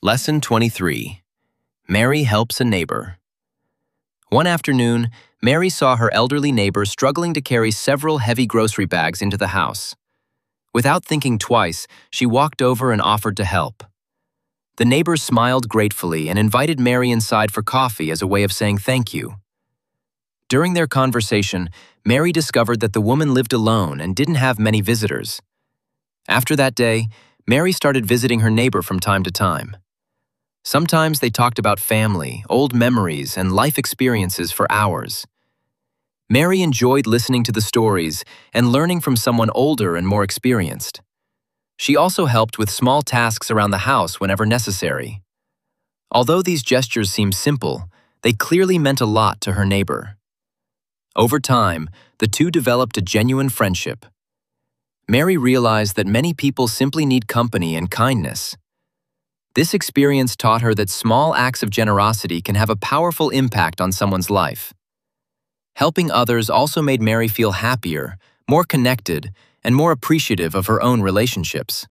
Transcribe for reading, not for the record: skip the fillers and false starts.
Lesson 23. Mary helps a neighbor. One afternoon, Mary saw her elderly neighbor struggling to carry several heavy grocery bags into the house. Without thinking twice, she walked over and offered to help. The neighbor smiled gratefully and invited Mary inside for coffee as a way of saying thank you. During their conversation, Mary discovered that the woman lived alone and didn't have many visitors. After that day, Mary started visiting her neighbor from time to time. Sometimes they talked about family, old memories, and life experiences for hours. Mary enjoyed listening to the stories and learning from someone older and more experienced. She also helped with small tasks around the house whenever necessary. Although these gestures seem simple, they clearly meant a lot to her neighbor. Over time, the two developed a genuine friendship. Mary realized that many people simply need company and kindness. This experience taught her that small acts of generosity can have a powerful impact on someone's life. Helping others also made Mary feel happier, more connected, and more appreciative of her own relationships.